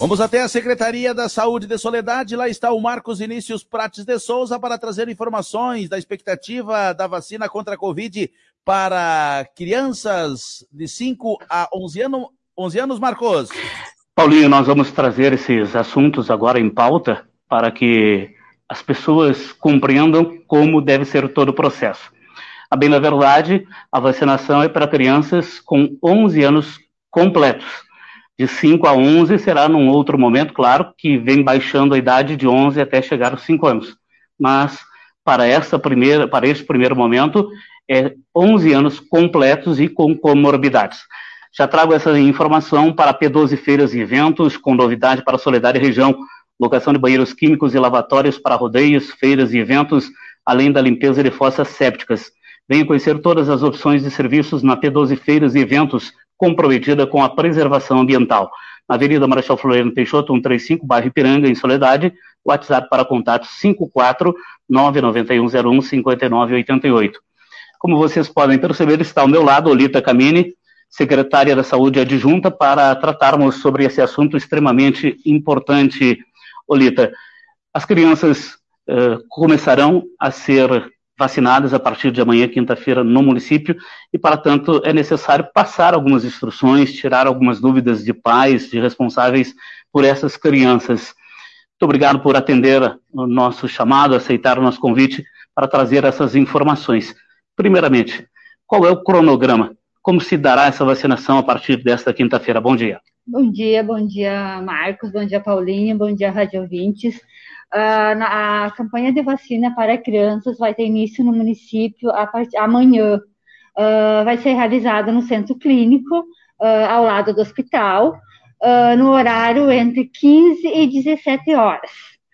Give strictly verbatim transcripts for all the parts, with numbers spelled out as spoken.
Vamos até a Secretaria da Saúde de Soledade, lá está o Marcos Vinícius Prates de Souza para trazer informações da expectativa da vacina contra a Covid para crianças de cinco a onze anos. onze anos, Marcos. Paulinho, nós vamos trazer esses assuntos agora em pauta para que as pessoas compreendam como deve ser todo o processo. A bem da verdade, a vacinação é para crianças com onze anos completos. De cinco a onze será num outro momento, claro, que vem baixando a idade de onze até chegar aos cinco anos. Mas para, essa primeira, para esse primeiro momento, é onze anos completos e com comorbidades. Já trago essa informação para P doze Feiras e Eventos, com novidade para a Soledade e região, locação de banheiros químicos e lavatórios para rodeios, feiras e eventos, além da limpeza de fossas sépticas. Venha conhecer todas as opções de serviços na P doze Feiras e Eventos, comprometida com a preservação ambiental. Na Avenida Marechal Floriano Peixoto, cento e trinta e cinco, bairro Ipiranga, em Soledade, WhatsApp para contato cinco quatro nove nove um zero um cinco nove oito oito. Como vocês podem perceber, está ao meu lado Olita Camini, secretária da Saúde adjunta, para tratarmos sobre esse assunto extremamente importante. Olita, as crianças uh, começarão a ser vacinadas a partir de amanhã, quinta-feira, no município, e, para tanto, é necessário passar algumas instruções, tirar algumas dúvidas de pais, de responsáveis por essas crianças. Muito obrigado por atender o nosso chamado, aceitar o nosso convite para trazer essas informações. Primeiramente, qual é o cronograma? Como se dará essa vacinação a partir desta quinta-feira? Bom dia. Bom dia, bom dia, Marcos, bom dia, Paulinho, bom dia, Rádio Ouvintes. Uh, na, a campanha de vacina para crianças vai ter início no município a part... amanhã. Uh, vai ser realizada no centro clínico, uh, ao lado do hospital, uh, no horário entre quinze e dezessete horas.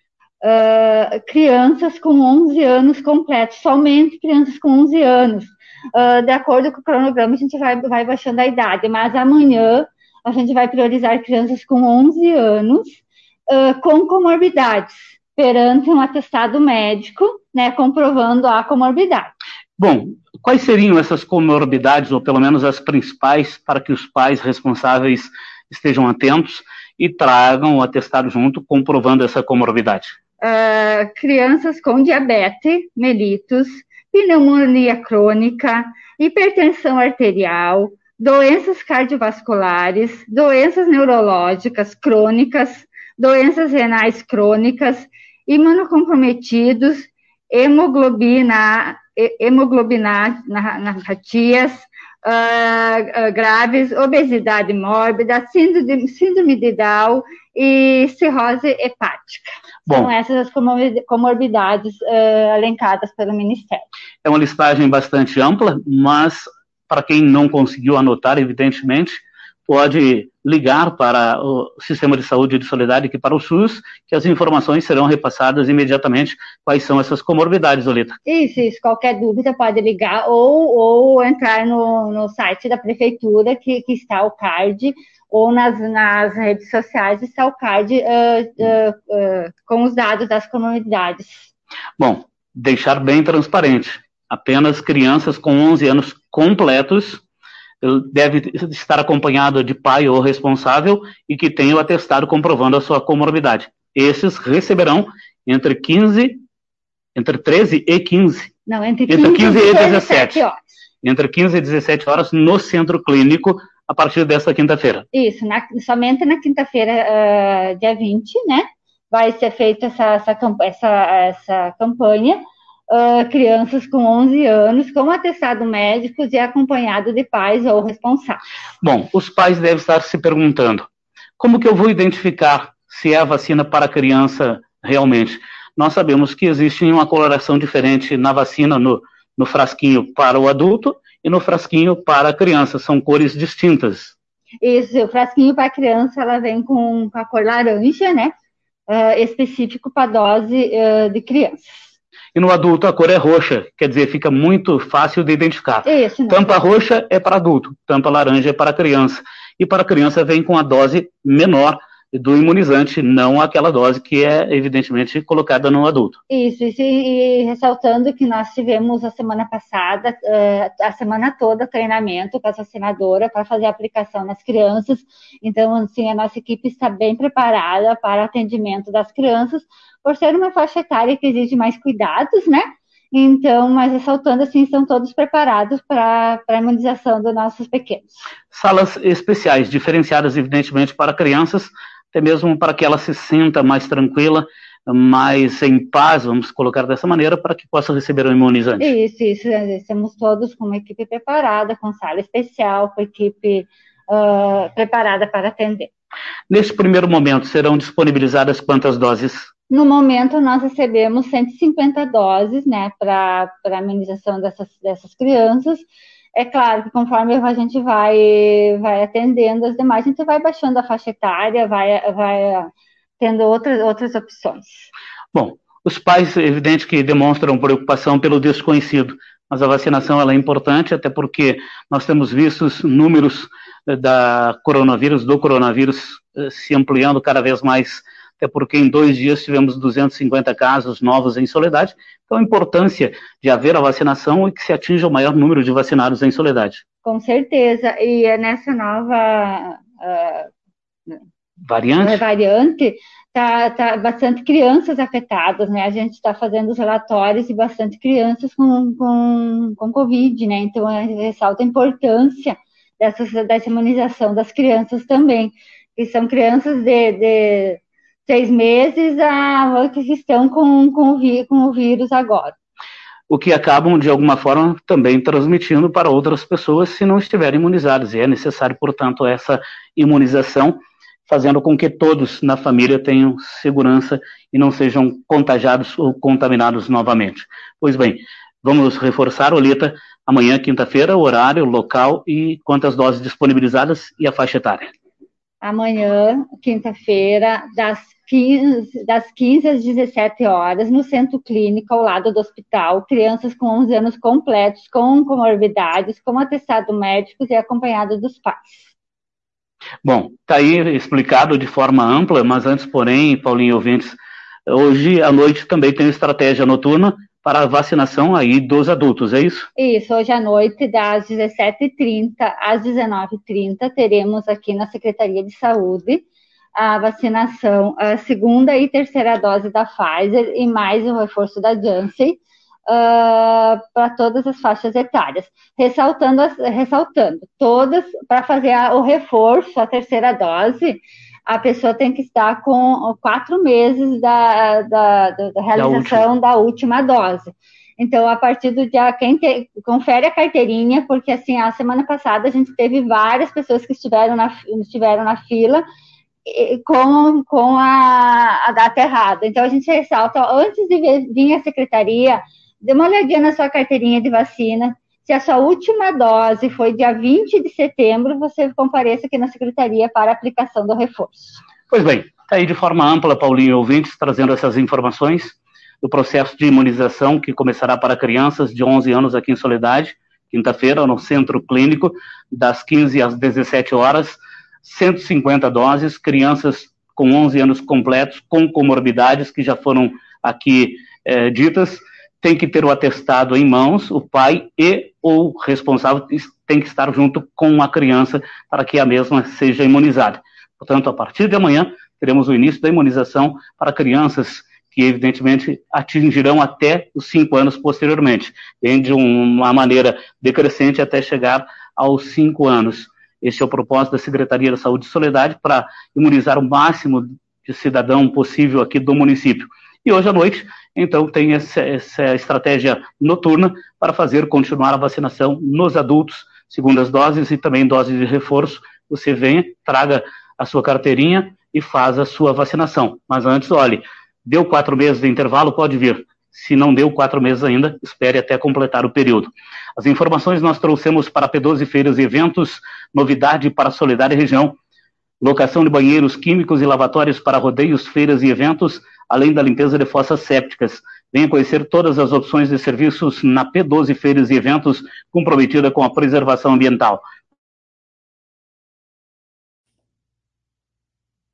Uh, crianças com onze anos completos, somente crianças com onze anos. Uh, de acordo com o cronograma, a gente vai, vai baixando a idade, mas amanhã a gente vai priorizar crianças com onze anos uh, com comorbidades, perante um atestado médico, né, comprovando a comorbidade. Bom, quais seriam essas comorbidades, ou pelo menos as principais, para que os pais responsáveis estejam atentos e tragam o atestado junto, comprovando essa comorbidade? Uh, crianças com diabetes mellitus, pneumonia crônica, hipertensão arterial, doenças cardiovasculares, doenças neurológicas crônicas, doenças renais crônicas, imunocomprometidos, hemoglobina, hemoglobinopatias uh, uh, graves, obesidade mórbida, síndrome, síndrome de Down e cirrose hepática. Bom, são essas as comorbidades uh, elencadas pelo Ministério. É uma listagem bastante ampla, mas para quem não conseguiu anotar, evidentemente, pode ligar para o Sistema de Saúde de Soledade, aqui para o SUS, que as informações serão repassadas imediatamente. Quais são essas comorbidades, Olita? Isso, isso. Qualquer dúvida pode ligar ou, ou entrar no, no site da Prefeitura, que, que está o card, ou nas, nas redes sociais está o card uh, uh, uh, com os dados das comorbidades. Bom, deixar bem transparente. Apenas crianças com onze anos completos deve estar acompanado de pai ou responsável e que tenha o atestado comprovando a sua comorbidade. Esses receberão entre quinze, entre treze e quinze. Não, entre quinze, entre quinze e dezessete horas. Entre quinze e dezessete horas no centro clínico a partir desta quinta-feira. Isso, na, somente na quinta-feira, uh, dia vinte, né? Vai ser feita essa, essa, essa, essa campanha. Uh, crianças com onze anos, com atestado médico e acompanhado de pais ou responsáveis. Bom, os pais devem estar se perguntando, como que eu vou identificar se é a vacina para a criança realmente? Nós sabemos que existe uma coloração diferente na vacina, no, no frasquinho para o adulto e no frasquinho para a criança, são cores distintas. Isso, o frasquinho para a criança, ela vem com, com a cor laranja, né, uh, específico para a dose uh, de crianças. E no adulto a cor é roxa, quer dizer, fica muito fácil de identificar. Isso, não. Tampa roxa é para adulto, tampa laranja é para criança. E para criança vem com a dose menor do imunizante, não aquela dose que é, evidentemente, colocada no adulto. Isso, isso e, e ressaltando que nós tivemos a semana passada, uh, a semana toda, treinamento com a vacinadora para fazer a aplicação nas crianças. Então, assim, a nossa equipe está bem preparada para atendimento das crianças, por ser uma faixa etária que exige mais cuidados, né? Então, mas ressaltando, assim, estão todos preparados para a imunização dos nossos pequenos. Salas especiais, diferenciadas, evidentemente, para crianças, até mesmo para que ela se sinta mais tranquila, mais em paz, vamos colocar dessa maneira, para que possa receber o imunizante. Isso, isso. Estamos todos com uma equipe preparada, com sala especial, com equipe uh, preparada para atender. Nesse primeiro momento, serão disponibilizadas quantas doses? No momento, nós recebemos cento e cinquenta doses, né, para a imunização dessas, dessas crianças. É claro que conforme a gente vai, vai atendendo as demais, a gente vai baixando a faixa etária, vai, vai tendo outras, outras opções. Bom, os pais, é evidente que demonstram preocupação pelo desconhecido, mas a vacinação ela é importante, até porque nós temos visto os números da coronavírus, do coronavírus se ampliando cada vez mais, até porque em dois dias tivemos duzentos e cinquenta casos novos em Soledade. Então, a importância de haver a vacinação e que se atinja o maior número de vacinados em Soledade. Com certeza. E nessa nova uh, variante, variante tá, tá bastante crianças afetadas, né? A gente está fazendo os relatórios e bastante crianças com, com, com Covid, né? Então, ressalta a importância dessa, dessa imunização das crianças também, que são crianças de... de seis meses a que estão com, com, o vi, com o vírus agora. O que acabam, de alguma forma, também transmitindo para outras pessoas se não estiverem imunizadas. E é necessário, portanto, essa imunização, fazendo com que todos na família tenham segurança e não sejam contagiados ou contaminados novamente. Pois bem, vamos reforçar, Olita, amanhã, quinta-feira, o horário, o local e quantas doses disponibilizadas e a faixa etária. Amanhã, quinta-feira, das quinze, das quinze às dezessete horas, no Centro Clínico, ao lado do hospital, crianças com onze anos completos, com comorbidades, com atestado médicos e acompanhados dos pais. Bom, está aí explicado de forma ampla, mas antes, porém, Paulinho e ouvintes, hoje à noite também tem estratégia noturna para a vacinação aí dos adultos, é isso? Isso, hoje à noite, das dezessete e trinta às dezenove e trinta, teremos aqui na Secretaria de Saúde a vacinação, a segunda e terceira dose da Pfizer e mais o reforço da Janssen uh, para todas as faixas etárias. Ressaltando, ressaltando todas, para fazer a, o reforço, a terceira dose, a pessoa tem que estar com quatro meses da, da, da realização da, da última dose. Então, a partir do dia, quem te, confere a carteirinha, porque assim, a semana passada a gente teve várias pessoas que estiveram na, estiveram na fila com, com a, a data errada. Então, a gente ressalta, antes de vir à secretaria, dê uma olhadinha na sua carteirinha de vacina. Se a sua última dose foi dia vinte de setembro, você compareça aqui na secretaria para a aplicação do reforço. Pois bem, está aí de forma ampla, Paulinho e ouvintes, trazendo essas informações do processo de imunização que começará para crianças de onze anos aqui em Soledade, quinta-feira, no Centro Clínico, das quinze às dezessete horas, cento e cinquenta doses, crianças com onze anos completos, com comorbidades que já foram aqui eh, ditas, tem que ter o atestado em mãos, o pai e o responsável tem que estar junto com a criança para que a mesma seja imunizada. Portanto, a partir de amanhã, teremos o início da imunização para crianças que, evidentemente, atingirão até os cinco anos posteriormente, vem de uma maneira decrescente até chegar aos cinco anos. Este é o propósito da Secretaria da Saúde de Soledade para imunizar o máximo de cidadão possível aqui do município. E hoje à noite, então, tem essa, essa estratégia noturna para fazer continuar a vacinação nos adultos, segundas doses e também doses de reforço. Você venha, traga a sua carteirinha e faz a sua vacinação. Mas antes, olhe, deu quatro meses de intervalo, pode vir. Se não deu quatro meses ainda, espere até completar o período. As informações nós trouxemos para P doze Feiras e Eventos, novidade para a Soledade Região, locação de banheiros químicos e lavatórios para rodeios, feiras e eventos, além da limpeza de fossas sépticas. Venha conhecer todas as opções de serviços na P doze Feiras e Eventos, comprometida com a preservação ambiental.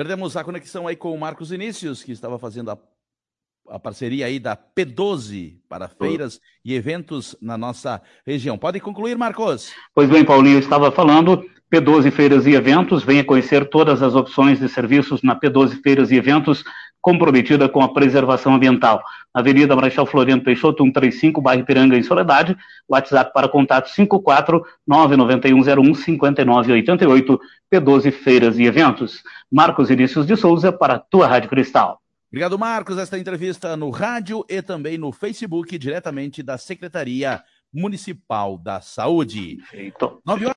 Perdemos a conexão aí com o Marcos Vinícius, que estava fazendo a, a parceria aí da P doze para feiras e eventos na nossa região. Pode concluir, Marcos. Pois bem, Paulinho, eu estava falando, P doze Feiras e Eventos, venha conhecer todas as opções de serviços na P doze Feiras e Eventos, comprometida com a preservação ambiental. Avenida Marechal Floriano Peixoto, cento e trinta e cinco, bairro Ipiranga, em Soledade. WhatsApp para contato cinco quatro nove nove um zero um cinco nove oito oito, P doze Feiras e Eventos. Marcos Vinícius de Souza, para a tua Rádio Cristal. Obrigado, Marcos. Esta entrevista no rádio e também no Facebook, diretamente da Secretaria Municipal da Saúde. Feito. nove horas